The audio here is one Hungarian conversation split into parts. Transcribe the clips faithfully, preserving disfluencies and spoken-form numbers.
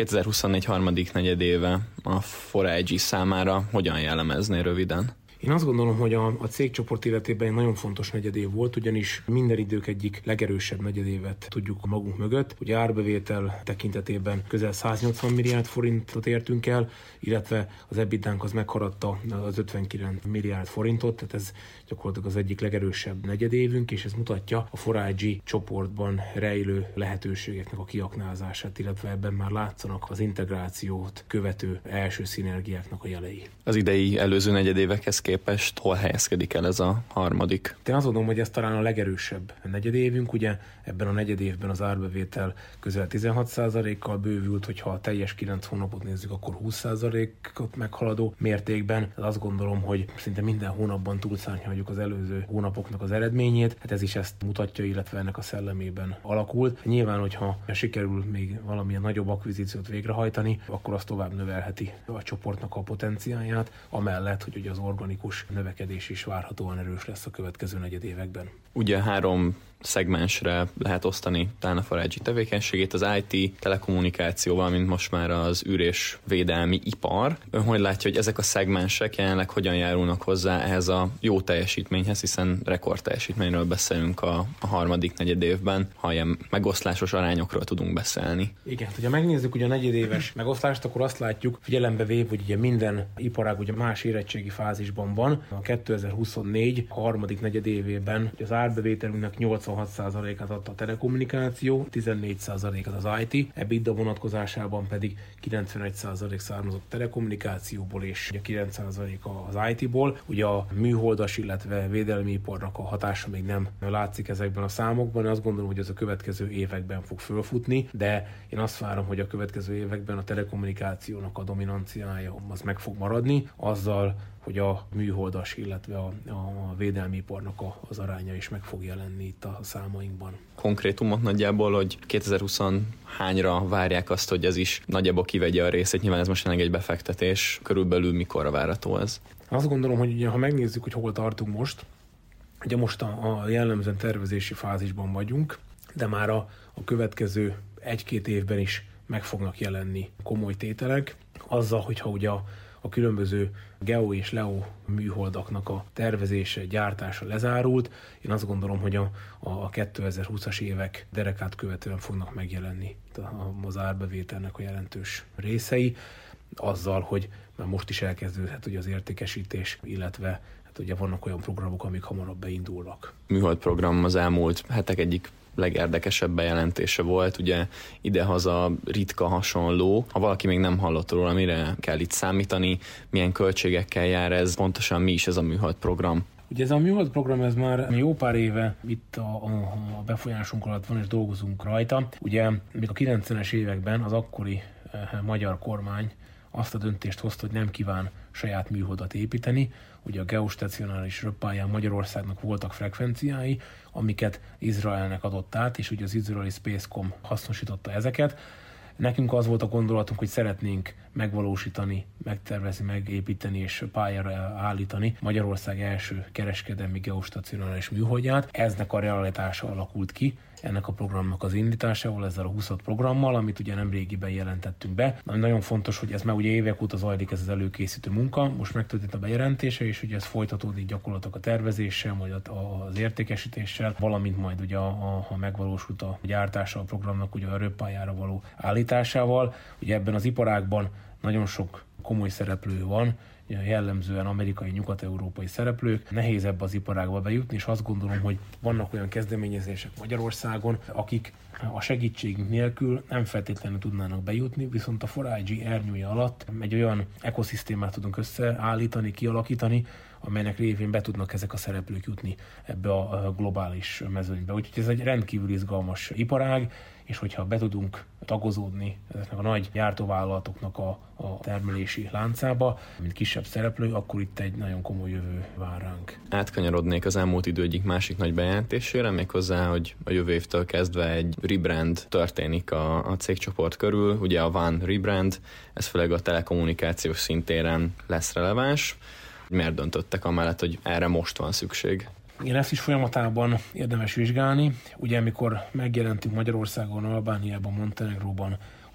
kétezer-huszonnégy harmadik negyedéve a four I G számára hogyan jellemezné röviden? Én azt gondolom, hogy a, a cégcsoport életében egy nagyon fontos negyedév volt, ugyanis minden idők egyik legerősebb negyedévet tudjuk magunk mögött. Ugye árbevétel tekintetében közel száznyolcvan milliárd forintot értünk el, illetve az ebitdánk az meghaladta az ötvenkilenc milliárd forintot, tehát ez gyakorlatilag az egyik legerősebb negyedévünk, és ez mutatja a four I G csoportban rejlő lehetőségeknek a kiaknázását, illetve ebben már látszanak az integrációt követő első szinergiáknak a jelei. Az idei előző negyedévekhez képest hol helyezkedik el ez a harmadik? Én azt gondolom, hogy ez talán a legerősebb negyedévünk, ugye ebben a negyedévben az árbevétel közel tizenhat százalékkal bővült, hogyha a teljes kilenc hónapot nézzük, akkor húsz százalékot meghaladó mértékben. Azt gondolom, hogy szinte minden hónapban túlszárnyaljuk az előző hónapoknak az eredményét. Hát ez is ezt mutatja, illetve ennek a szellemében alakult. Nyilván, hogyha sikerül még valamilyen nagyobb akvizíciót végrehajtani, akkor az tovább növelheti a csoportnak a potenciáját, amellett, hogy ugye az organikus növekedés is várhatóan erős lesz a következő negyedévekben. Ugye három szegmensre lehet osztani talán a four I G tevékenységét, az I T, telekommunikáció, valamint most már az űr- és védelmi ipar. Ön hogy látja, hogy ezek a szegmensek jelenleg hogyan járulnak hozzá ehhez a jó teljesítményhez, hiszen rekord teljesítményről beszélünk a, a harmadik negyedévben, ha ilyen megoszlásos arányokról tudunk beszélni. Igen, hogyha megnézzük ugye a negyedéves megoszlást, akkor azt látjuk, figyelembe véve, hogy ugye minden iparág ugye más érettségi fázisban van. A kétezer-huszonnégy harmadik negyedévében az árbevételünknek nyolcvanhat százalékát adta a telekommunikáció, tizennégy százalékát az I T, EBITDA vonatkozásában pedig kilencvenegy százalék származott telekommunikációból és ugye kilenc százalék az I T-ból. Ugye a műholdas, illetve védelmi iparnak a hatása még nem látszik ezekben a számokban. Azt gondolom, hogy ez a következő években fog fölfutni, de én azt várom, hogy a következő években a telekommunikációnak a dominanciája az meg fog maradni, azzal, hogy a műholdas, illetve a, a védelmi iparnak a, az aránya is meg fog jelenni itt a számainkban. Konkrétumot nagyjából, hogy kétezer-húsz hányra várják azt, hogy ez is nagyjából kivegye a részét, nyilván ez most tényleg egy befektetés, körülbelül mikorra várható ez? Azt gondolom, hogy ugye, ha megnézzük, hogy hol tartunk most, ugye most a, a jellemzően tervezési fázisban vagyunk, de már a, a következő egy-két évben is meg fognak jelenni komoly tételek, azzal, hogyha ugye a a különböző geo és leo műholdaknak a tervezése, gyártása lezárult. Én azt gondolom, hogy a, a kétezer-húszas évek derekát követően fognak megjelenni az árbevételnek a jelentős részei, azzal, hogy már most is elkezdődhet ugye az értékesítés, illetve hát ugye vannak olyan programok, amik hamarabb beindulnak. Műhold program az elmúlt hetek egyik legérdekesebb bejelentése volt, ugye idehaza ritka hasonló. Ha valaki még nem hallott róla, mire kell itt számítani, milyen költségekkel jár ez, pontosan mi is ez a műhold program? Ugye ez a műhold program, ez már jó pár éve itt a, a befolyásunk alatt van, és dolgozunk rajta. Ugye még a kilencvenes években az akkori eh, magyar kormány azt a döntést hozta, hogy nem kíván saját műholdat építeni. Ugye a geostacionáris röppályán Magyarországnak voltak frekvenciái, amiket Izraelnek adott át, és ugye az izraeli Spacecom hasznosította ezeket. Nekünk az volt a gondolatunk, hogy szeretnénk megvalósítani, megtervezni, megépíteni és pályára állítani Magyarország első kereskedelmi geostacionáris műholdját. Eznek a realitása alakult ki, ennek a programnak az indításával, ezzel a húszad programmal, amit ugye nemrégiben jelentettünk be. Nagyon fontos, hogy ez már ugye évek óta zajlik ez az előkészítő munka, most megtörtént a bejelentése, és ugye ez folytatódik gyakorlatilag a tervezéssel, majd az értékesítéssel, valamint majd ugye a, a, a megvalósult a gyártása a programnak ugye a röppályára való állításával. Ugye ebben az iparágban nagyon sok komoly szereplő van, jellemzően amerikai, nyugat-európai szereplők. Nehéz ebbe az iparágba bejutni, és azt gondolom, hogy vannak olyan kezdeményezések Magyarországon, akik a segítségünk nélkül nem feltétlenül tudnának bejutni, viszont a four I G ernyője alatt egy olyan ekoszisztémát tudunk összeállítani, kialakítani, amelynek révén be tudnak ezek a szereplők jutni ebbe a globális mezőnybe. Úgyhogy ez egy rendkívül izgalmas iparág, és hogyha be tudunk tagozódni ezeknek a nagy gyártóvállalatoknak a, a termelési láncába, mint kisebb szereplő, akkor itt egy nagyon komoly jövő vár ránk. Átkanyarodnék az elmúlt idő egyik másik nagy bejelentésére, méghozzá, hogy a jövő évtől kezdve egy rebrand történik a, a cégcsoport körül, ugye a One rebrand, ez főleg a telekommunikációs szintéren lesz releváns. Miért döntöttek amellett, hogy erre most van szükség? Igen, ezt is folyamatában érdemes vizsgálni. Ugye, amikor megjelentünk Magyarországon, Albániában, Montenegróban, a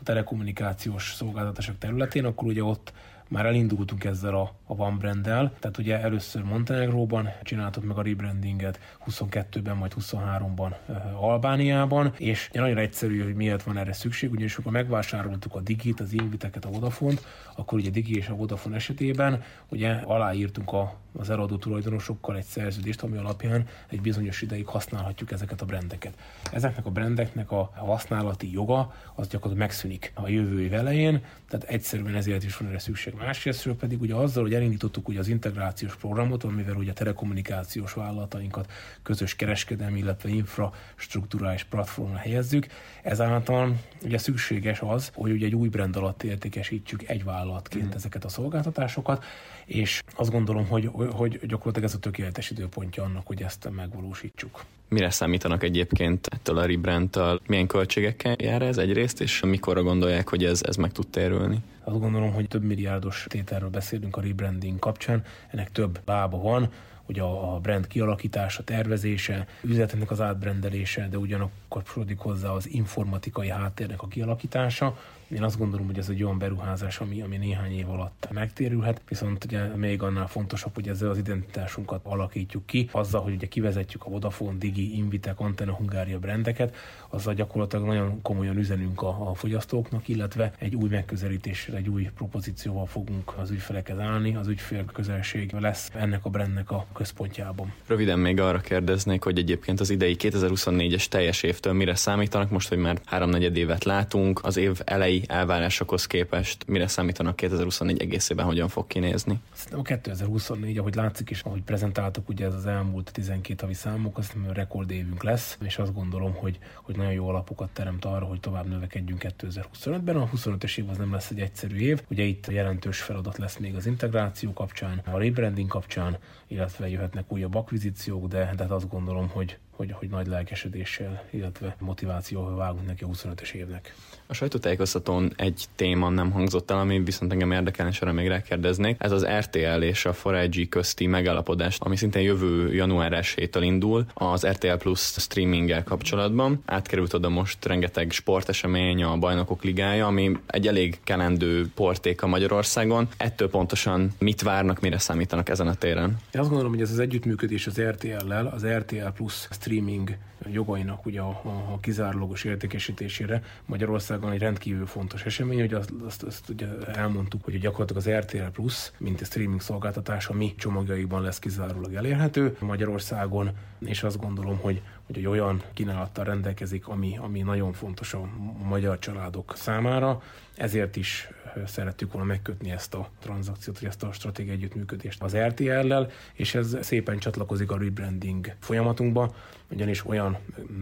telekommunikációs szolgáltatások területén, akkor ugye ott már elindultunk ezzel a, a One Branddel, tehát ugye először Montenegróban csináltuk meg a rebrandinget, huszonkettőben, majd huszonháromban uh, Albániában, és nagyon egyszerű, hogy miért van erre szükség, ugyanis akkor megvásároltuk a Digit, az Inviteket, a Vodafont, akkor ugye Digi és a Vodafone esetében ugye aláírtunk a, az eladó tulajdonosokkal egy szerződést, ami alapján egy bizonyos ideig használhatjuk ezeket a brandeket. Ezeknek a brandeknek a használati joga az gyakorlatilag megszűnik a jövő év elején, tehát egyszerűen ezért is van erre szükség. Másrésztről pedig ugye azzal, hogy elindítottuk ugye az integrációs programot, amivel ugye a telekommunikációs vállalatainkat közös kereskedelmi, illetve infrastruktúrális platformra helyezzük, ezáltal ugye szükséges az, hogy ugye egy új brand alatt értékesítsük egy vállalatként mm. ezeket a szolgáltatásokat, és azt gondolom, hogy, hogy gyakorlatilag ez a tökéletes időpontja annak, hogy ezt megvalósítsuk. Mire számítanak egyébként ettől a rebrandtől? Milyen költségekkel jár ez egyrészt, és mikorra gondolják, hogy ez, ez meg tud térülni? Azt gondolom, hogy több milliárdos tételről beszélünk a rebranding kapcsán, ennek több lába van, ugye a brand kialakítása, tervezése, üzleteknek az átbrendelése, de ugyanakkor kapcsolódik hozzá az informatikai háttérnek a kialakítása. Én azt gondolom, hogy ez egy olyan beruházás, ami, ami néhány év alatt megtérülhet, viszont ugye még annál fontosabb, hogy ezzel az identitásunkat alakítjuk ki, azzal, hogy ugye kivezetjük a Vodafone, Digi, Invitek, Antenna Hungária brandeket, azzal gyakorlatilag nagyon komolyan üzenünk a, a fogyasztóknak, illetve egy új megközelítéssel, egy új propozícióval fogunk az ügyfelekhez állni, az ügyfél közelség lesz ennek a brandnek a központjában. Röviden még arra kérdeznék, hogy egyébként az idei kétezer-huszonnégyes teljes évtől mire számítanak, most, hogy már háromnegyed évet látunk, az év elejé elvárásokhoz képest mire számítanak kétezer-huszonnégy egészében, hogyan fog kinézni? Szerintem a kétezer-huszonnégy, ahogy látszik is, ahogy prezentáltuk, ugye ez az elmúlt tizenkét havi számok, azt hiszem, rekordévünk lesz, és azt gondolom, hogy, hogy nagyon jó alapokat teremt arra, hogy tovább növekedjünk kétezer-huszonötben. A huszonötös év az nem lesz egy egyszerű év, ugye itt jelentős feladat lesz még az integráció kapcsán, a rebranding kapcsán, illetve jöhetnek újabb akvizíciók, de, de azt gondolom, hogy Hogy, hogy nagy lelkesedéssel, illetve motivációval vágunk neki a huszonötös évnek. A sajtótájékoztatón egy téma nem hangzott el, ami viszont engem érdekelne, és arra még rákérdeznék. Ez az er té el és a négy G közti megállapodás, ami szintén jövő január elsejétől indul, az er té el Plus streaminggel kapcsolatban. Átkerült oda most rengeteg sportesemény, a Bajnokok Ligája, ami egy elég kelendő portéka Magyarországon. Ettől pontosan mit várnak, mire számítanak ezen a téren? Én azt gondolom, hogy ez az együttműködés az er té el-lel, az er té el Plus streaming jogainak ugye a, a kizárólagos értékesítésére Magyarországon egy rendkívül fontos esemény, hogy azt, azt, azt ugye elmondtuk, hogy gyakorlatilag az er té el Plus, mint a streaming szolgáltatás, a mi csomagjaiban lesz kizárólag elérhető Magyarországon, és azt gondolom, hogy, hogy egy olyan kínálattal rendelkezik, ami, ami nagyon fontos a magyar családok számára, ezért is szerettük volna megkötni ezt a tranzakciót, vagy ezt a stratégiai együttműködést az er té el-lel, és ez szépen csatlakozik a rebranding folyamatunkba, ugyanis olyan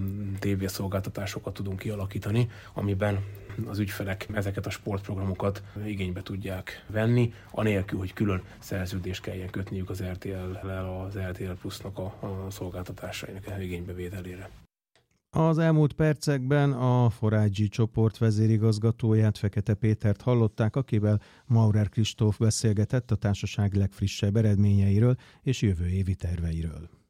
tévészolgáltatásokat tudunk kialakítani, amiben az ügyfelek ezeket a sportprogramokat igénybe tudják venni, anélkül, hogy külön szerződést kelljen kötniük az er té el-lel, az er té el Plusnak a, a szolgáltatásainak igénybevételére. Az elmúlt percekben a négy G csoport vezérigazgatóját, Fekete Pétert hallották, akivel Maurer Kristóf beszélgetett a társaság legfrissebb eredményeiről és jövő évi terveiről.